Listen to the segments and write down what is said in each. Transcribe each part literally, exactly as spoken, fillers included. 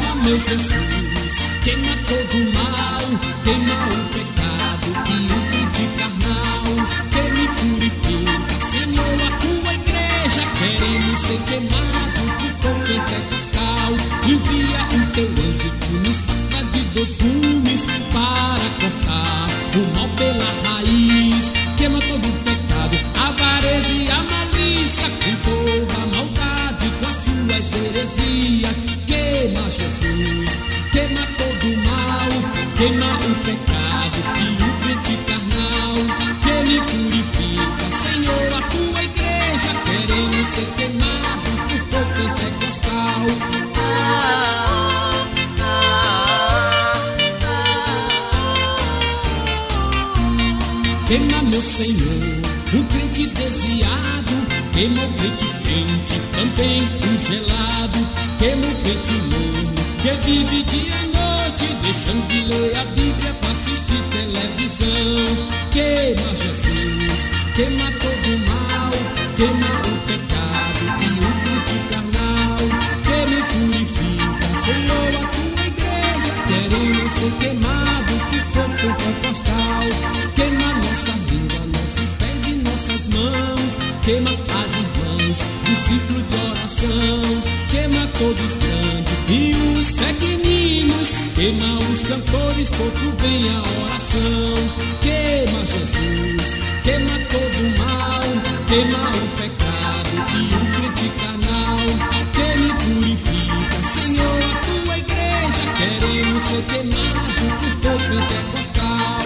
Queima, meu Jesus, queima todo o mal, queima o pecado e o crente carnal, que me purifica, Senhor, a tua igreja. Queremos ser queimados por fogo pentecostal. Envia o teu anjo com espada de dois gumes para cortar o mal pela raiz. Queima todo o pecado, a avareza e a malícia, com toda a maldade, com as suas heresias. Queima, Jesus, queima todo o mal, queima o pecado e o crente carnal, que me purifica, Senhor, a tua igreja. Queremos ser queimados por fogo pentecostal. Queima, meu Senhor, o crente desviado, queima o crente crente, também o gelado. Queima o crente morno, que vive dia e noite, deixando de ler a Bíblia para assistir televisão. Queima, Jesus, queima todo o mal, queima o pecado e o crente carnal, que me purifica, Senhor, a tua igreja. Queremos ser queimados por fogo pentecostal. Queima nossa língua, nossos pés e nossas mãos, queima as irmãs do ciclo de oração, queima todos os grandes e os pequeninos, queima os cantores, pouco vem a oração. Queima, Jesus, queima todo o mal, queima o pecado e o crente carnal, que me purifica, Senhor, a tua igreja. Queremos ser queimados por fogo pentecostal.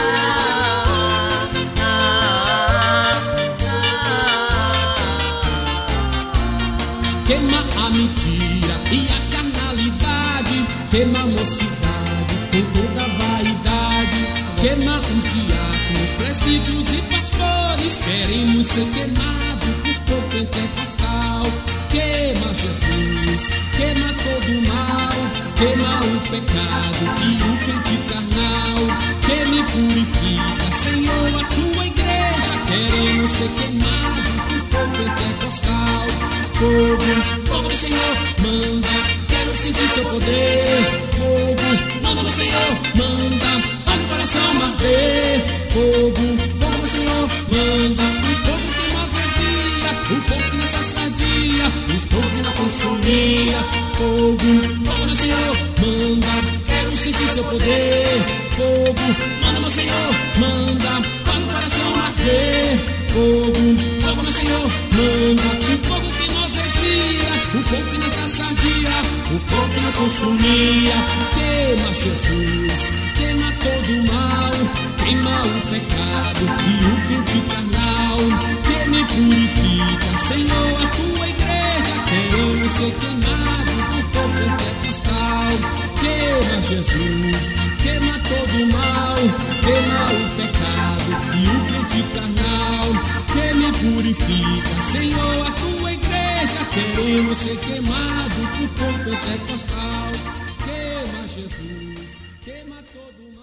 Queima a mentira e a carnalidade, queima a mocidade com toda a vaidade, queima os diáconos, presbíteros e pastores. Queremos ser queimados por fogo pentecostal. Queima, Jesus, queima todo o mal, queima o pecado e o crente carnal, que me purifica, Senhor, a tua igreja. Queremos ser queimados por fogo pentecostal. Fogo, fogo do Senhor, manda, quero sentir seu poder. Fogo, manda meu Senhor, manda, faz o coração arder. Fogo, fogo do Senhor, manda, o fogo que nos desvia, o fogo que nos assadia, o fogo que não consumia. Fogo, fogo do Senhor, manda, quero sentir seu poder. Fogo, manda meu Senhor, manda, faz o coração arder. Fogo, fogo do Senhor, manda, o fogo que nos desvia, o fogo que nos assadia, o fogo que não consumia. Queima, Jesus, queima todo o mal, queima o pecado e o crente carnal, que me purifica, Senhor, a tua igreja. Queremos ser queimados por fogo pentecostal. Queima, Jesus, queima todo o mal, queima o pecado e o crente carnal, que me purifica, Senhor, a tua igreja. Queremos ser queimados por fogo pentecostal. Queima, Jesus, queima todo o mal.